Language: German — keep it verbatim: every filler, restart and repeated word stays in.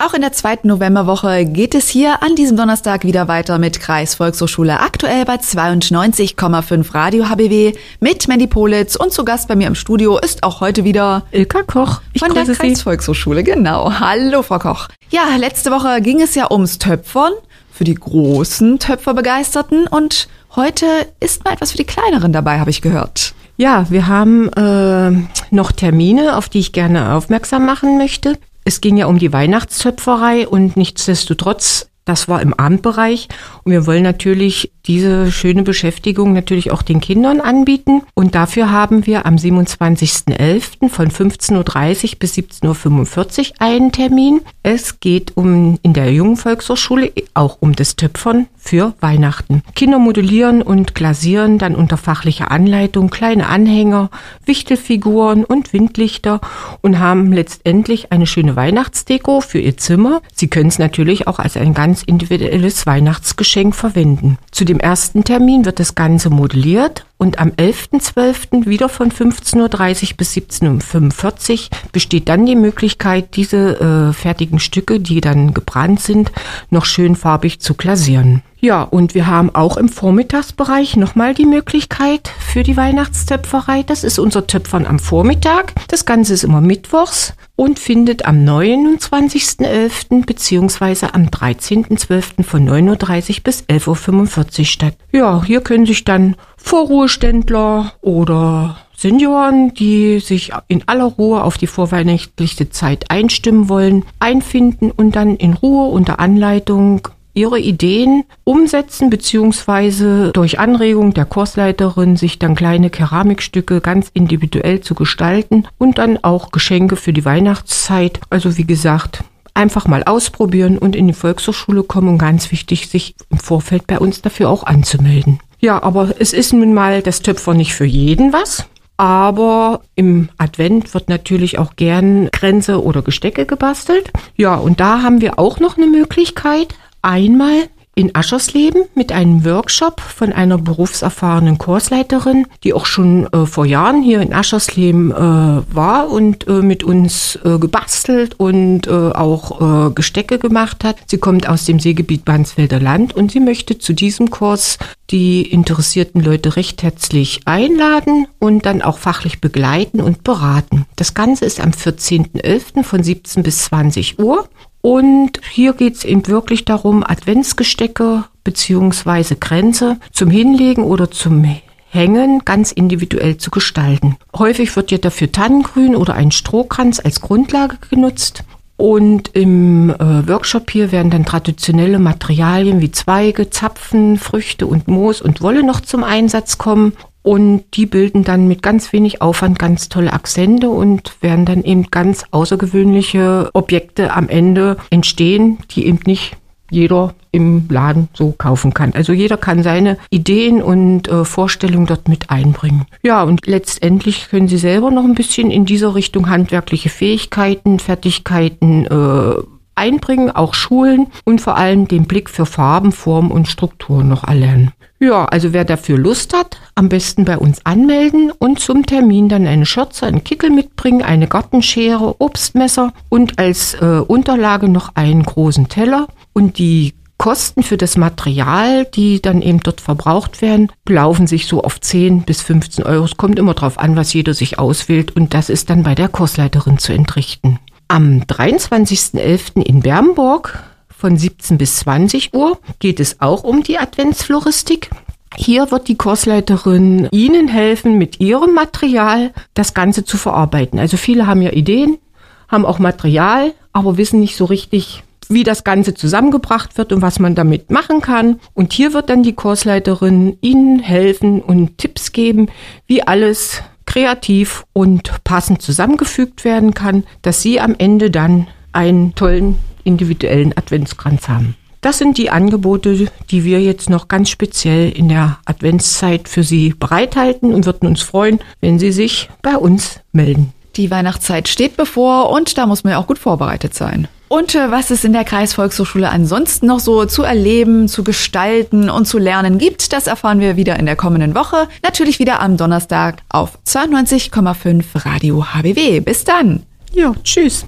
Auch in der zweiten Novemberwoche geht es hier an diesem Donnerstag wieder weiter mit Kreisvolkshochschule aktuell bei zweiundneunzig Komma fünf Radio H B W mit Mandy Politz und zu Gast bei mir im Studio ist auch heute wieder Ilka Koch ich von der Kreisvolkshochschule. Genau. Hallo, Frau Koch. Ja, letzte Woche ging es ja ums Töpfern für die großen Töpferbegeisterten und heute ist mal etwas für die kleineren dabei, habe ich gehört. Ja, wir haben äh, noch Termine, auf die ich gerne aufmerksam machen möchte. Es ging ja um die Weihnachtstöpferei und nichtsdestotrotz, das war im Abendbereich und wir wollen natürlich diese schöne Beschäftigung natürlich auch den Kindern anbieten und dafür haben wir am siebenundzwanzigsten elften von fünfzehn Uhr dreißig bis siebzehn Uhr fünfundvierzig einen Termin. Es geht um in der Jungen Volkshochschule auch um das Töpfern für Weihnachten. Kinder modellieren und glasieren dann unter fachlicher Anleitung kleine Anhänger, Wichtelfiguren und Windlichter und haben letztendlich eine schöne Weihnachtsdeko für ihr Zimmer. Sie können es natürlich auch als ein ganz individuelles Weihnachtsgeschenk verwenden. Zu dem ersten Termin wird das Ganze modelliert und am elften zwölften wieder von fünfzehn Uhr dreißig bis siebzehn Uhr fünfundvierzig besteht dann die Möglichkeit, diese äh, fertigen Stücke, die dann gebrannt sind, noch schön farbig zu glasieren. Ja, und wir haben auch im Vormittagsbereich nochmal die Möglichkeit für die Weihnachtstöpferei. Das ist unser Töpfern am Vormittag. Das Ganze ist immer mittwochs und findet am neunundzwanzigsten elften beziehungsweise am dreizehnten zwölften von neun Uhr dreißig bis elf Uhr fünfundvierzig statt. Ja, hier können sich dann Vorruheständler oder Senioren, die sich in aller Ruhe auf die vorweihnachtliche Zeit einstimmen wollen, einfinden und dann in Ruhe unter Anleitung ihre Ideen umsetzen, beziehungsweise durch Anregung der Kursleiterin sich dann kleine Keramikstücke ganz individuell zu gestalten und dann auch Geschenke für die Weihnachtszeit. Also wie gesagt, einfach mal ausprobieren und in die Volkshochschule kommen und ganz wichtig, sich im Vorfeld bei uns dafür auch anzumelden. Ja, aber es ist nun mal das Töpfern nicht für jeden was. Aber im Advent wird natürlich auch gern Kränze oder Gestecke gebastelt. Ja, und da haben wir auch noch eine Möglichkeit. Einmal in Aschersleben mit einem Workshop von einer berufserfahrenen Kursleiterin, die auch schon äh, vor Jahren hier in Aschersleben äh, war und äh, mit uns äh, gebastelt und äh, auch äh, Gestecke gemacht hat. Sie kommt aus dem Seegebiet Bansfelder Land und sie möchte zu diesem Kurs die interessierten Leute recht herzlich einladen und dann auch fachlich begleiten und beraten. Das Ganze ist am vierzehnten elften von siebzehn bis zwanzig Uhr. Und hier geht es eben wirklich darum, Adventsgestecke bzw. Kränze zum Hinlegen oder zum Hängen ganz individuell zu gestalten. Häufig wird ja dafür Tannengrün oder ein Strohkranz als Grundlage genutzt. Und im äh, Workshop hier werden dann traditionelle Materialien wie Zweige, Zapfen, Früchte und Moos und Wolle noch zum Einsatz kommen. Und die bilden dann mit ganz wenig Aufwand ganz tolle Akzente und werden dann eben ganz außergewöhnliche Objekte am Ende entstehen, die eben nicht jeder im Laden so kaufen kann. Also jeder kann seine Ideen und äh, Vorstellungen dort mit einbringen. Ja, und letztendlich können Sie selber noch ein bisschen in dieser Richtung handwerkliche Fähigkeiten, Fertigkeiten äh, einbringen, auch schulen und vor allem den Blick für Farben, Formen und Strukturen noch erlernen. Ja, also wer dafür Lust hat, am besten bei uns anmelden und zum Termin dann eine Schürze, einen Kittel mitbringen, eine Gartenschere, Obstmesser und als äh, Unterlage noch einen großen Teller. Und die Kosten für das Material, die dann eben dort verbraucht werden, belaufen sich so auf zehn bis fünfzehn Euro. Es kommt immer drauf an, was jeder sich auswählt und das ist dann bei der Kursleiterin zu entrichten. Am dreiundzwanzigsten elften in Bernburg von siebzehn bis zwanzig Uhr geht es auch um die Adventsfloristik. Hier wird die Kursleiterin Ihnen helfen, mit ihrem Material das Ganze zu verarbeiten. Also viele haben ja Ideen, haben auch Material, aber wissen nicht so richtig, wie das Ganze zusammengebracht wird und was man damit machen kann. Und hier wird dann die Kursleiterin Ihnen helfen und Tipps geben, wie alles kreativ und passend zusammengefügt werden kann, dass Sie am Ende dann einen tollen individuellen Adventskranz haben. Das sind die Angebote, die wir jetzt noch ganz speziell in der Adventszeit für Sie bereithalten und würden uns freuen, wenn Sie sich bei uns melden. Die Weihnachtszeit steht bevor und da muss man ja auch gut vorbereitet sein. Und äh, was es in der Kreisvolkshochschule ansonsten noch so zu erleben, zu gestalten und zu lernen gibt, das erfahren wir wieder in der kommenden Woche. Natürlich wieder am Donnerstag auf zweiundneunzig Komma fünf Radio H B W. Bis dann. Ja, tschüss.